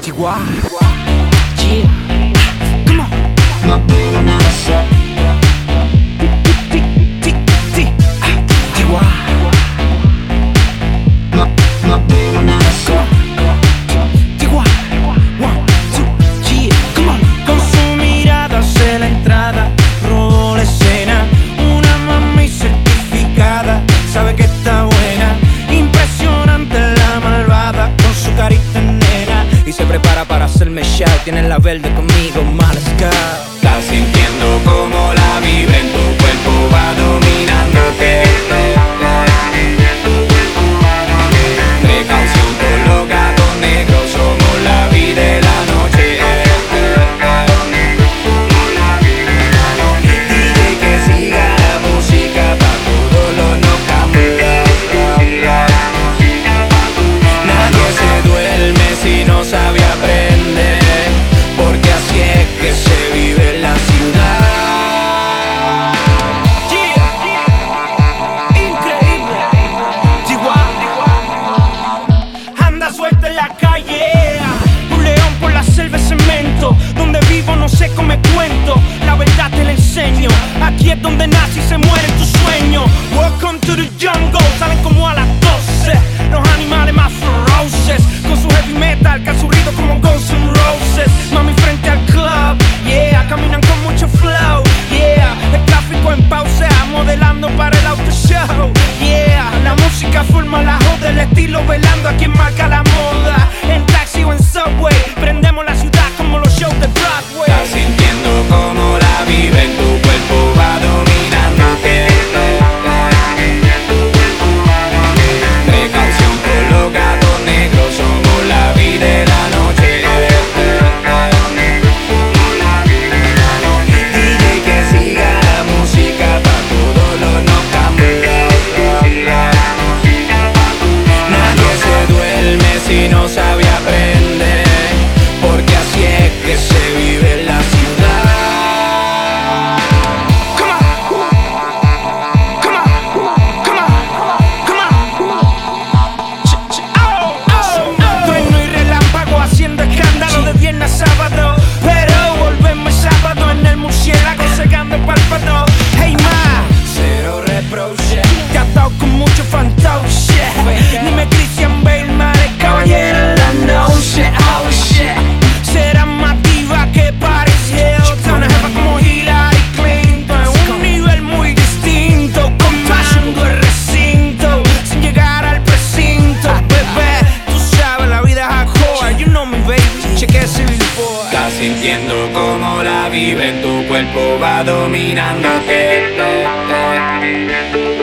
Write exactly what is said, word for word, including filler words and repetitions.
Chihuahua. Yeah. Come on. Para hacerme shout, tienes la verde conmigo, mal scout. Estás sintiendo como la vibra en tu cuerpo va dominándote. Precaución con los gatos negros, somos la vida de la noche. D J que siga la música pa' todos los no cambios. Nadie se duerme si no sabe aprender, porque así es que se vive en la ciudad. Yeah. Increíble. Chihuahua. Anda suelta en la calle. Un león por la selva de cemento. Donde vivo no sé cómo me cuento. La verdad te la enseño. Aquí es donde nace y se muere tu sueño. Welcome to the jungle. Salen como a las doce. Los animales más feroces. Con su heavy metal que ha subido como Guns N' Roses. Mami frente al club, yeah, caminan con mucho flow, yeah. El tráfico en pausa, modelando para el auto show, yeah. La música forma la joda, el estilo velando a quien marca la moda. En taxi o en subway, prendemos la ciudad como los shows de Broadway. Estás sintiendo como la vibra en tu cuerpo va dominándote. Precaución con los gatos negros, somos la vida de la noche. D J que siga la música pa' todos los no cambios. Nadie se duerme si no sabe aprender, porque así es que se vive en la ciudad. Come on, come on, come on, come on. Ch ch oh, oh, oh. Trueno y relámpago haciendo escándalo de viernes a sábado, pero volvemos sábado en el murciélago secando el párpado. Hey ma, Cero reproche. te has dado con mucho fantoche. Dime Christian Bale, madre caballero en la noche. Oh shit, será más diva que Paris Hilton. Una jefa como Hillary Clinton, un nivel muy distinto, comando el recinto sin llegar al precinto. Bebé, tú sabes la vida es hardcore, you know me baby, cheque ese billboard. Estás sintiendo como la vibra en tu cuerpo va dominándote.